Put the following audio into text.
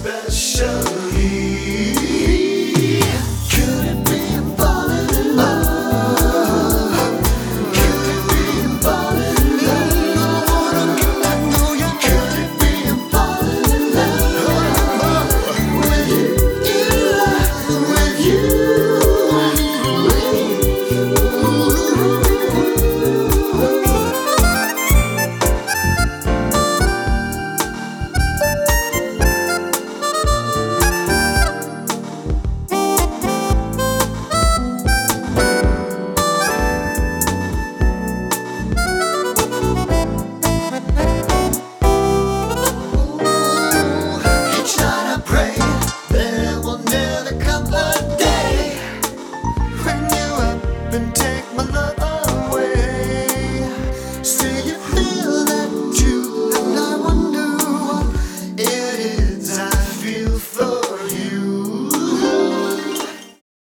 especially. Could it be I'm falling in love? Could it be I'm falling in love? I wanna get to know you. Could it be I'm falling in love with you, with you, with each night I pray there will never come a day when you up and take my love away. Say you feel that too, and I wonder what it is I feel for